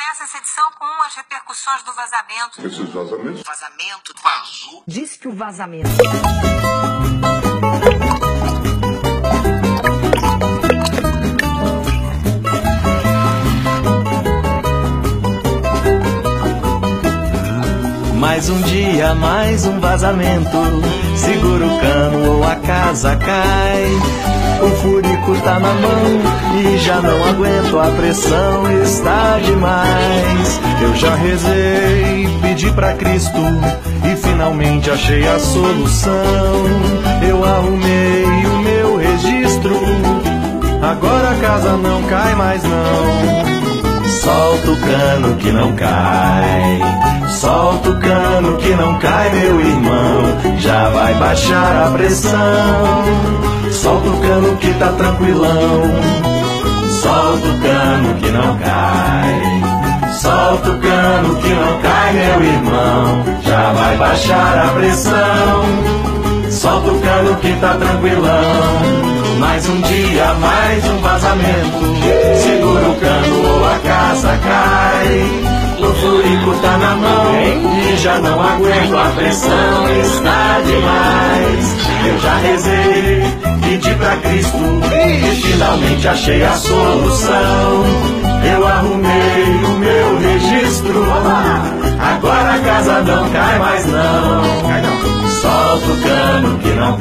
começa essa edição com as repercussões do vazamento. Esses vazamentos? Vazamento vazou. Diz que o vazamento... Mais um dia, mais um vazamento. Segura o cano ou a casa cai. O furico tá na mão e já não aguento, a pressão está demais. Eu já rezei, pedi pra Cristo e finalmente achei a solução. Eu arrumei o meu registro, agora a casa não cai mais não. Solta o cano que não cai, solta o cano que não cai, meu irmão, já vai baixar a pressão. Solta o cano que tá tranquilão, solta o cano que não cai, solta o cano que não cai, meu irmão, já vai baixar a pressão. Solta o cano que tá tranquilão. Mais um dia, mais um vazamento. Segura o cano ou a casa cai. O furico tá na mão e já não aguento, a pressão está demais. Eu já rezei, pedi pra Cristo e finalmente achei a solução. Eu arrumei o meu registro, agora a casa não cai mais não. Solta o cano que não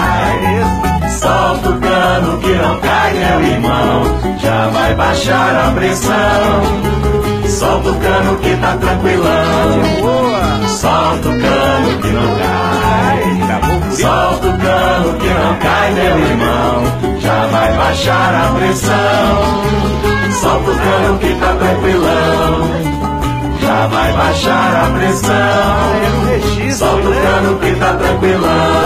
cai, solta o cano que não cai, meu irmão, já vai baixar a pressão. Solta o cano que tá tranquilão, solta o cano que não cai, solta o cano que não cai, meu irmão, já vai baixar a pressão. Solta o cano que tá tranquilão, já vai baixar a pressão. Solta o cano que tá tranquilão.